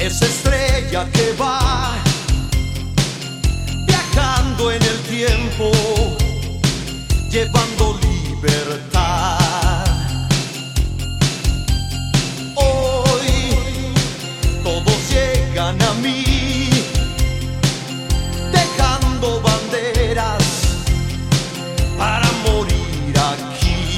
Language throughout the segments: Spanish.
esa estrella que va viajando en el tiempo, llevando libertad. Hoy todos llegan a mí, dejando banderas para morir aquí,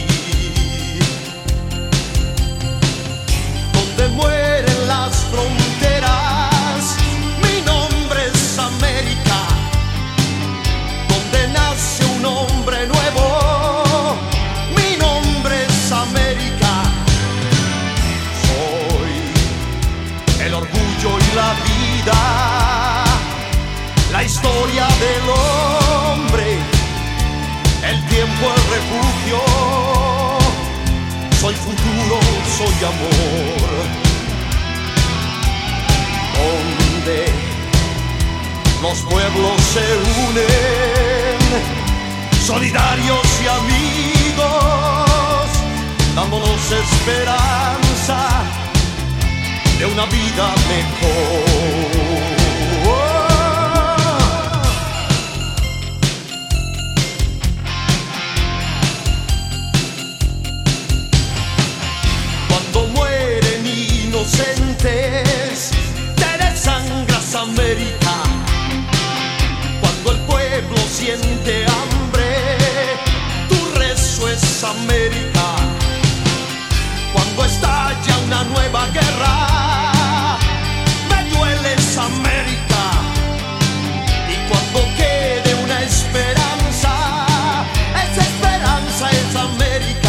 donde mueren las fronteras. Mi nombre es América, donde nace un hombre nuevo. Mi nombre es América, soy el orgullo y la vida, la historia del hombre, el tiempo, el refugio. Soy futuro, soy amor, donde los pueblos se unen, solidarios y amigos, dándonos esperanza de una vida mejor. Inocentes, te desangras América. Cuando el pueblo siente hambre, tu rezo es América. Cuando estalla una nueva guerra, me dueles América. Y cuando quede una esperanza, esa esperanza es América.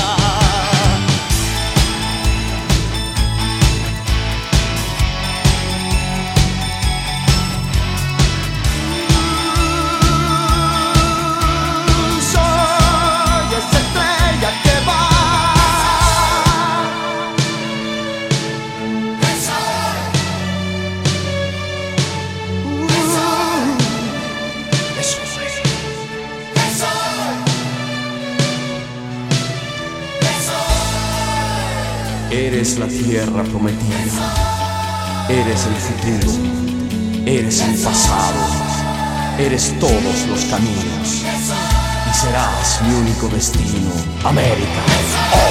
Eres la tierra prometida, eres el futuro, eres el pasado, eres todos los caminos y serás mi único destino, América.